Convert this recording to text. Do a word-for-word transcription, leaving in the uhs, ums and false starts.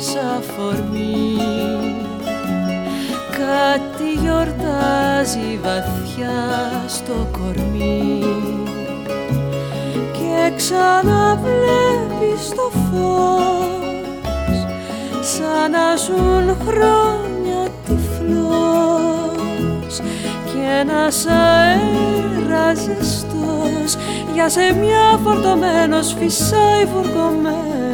χωρίς αφορμή. Κάτι γιορτάζει βαθιά στο κορμί και ξαναβλέπεις το φως σαν να ζουν χρόνια τυφλός κι ένας αέρας ζεστός για σε μια φορτωμένος φυσάει βουρκωμένος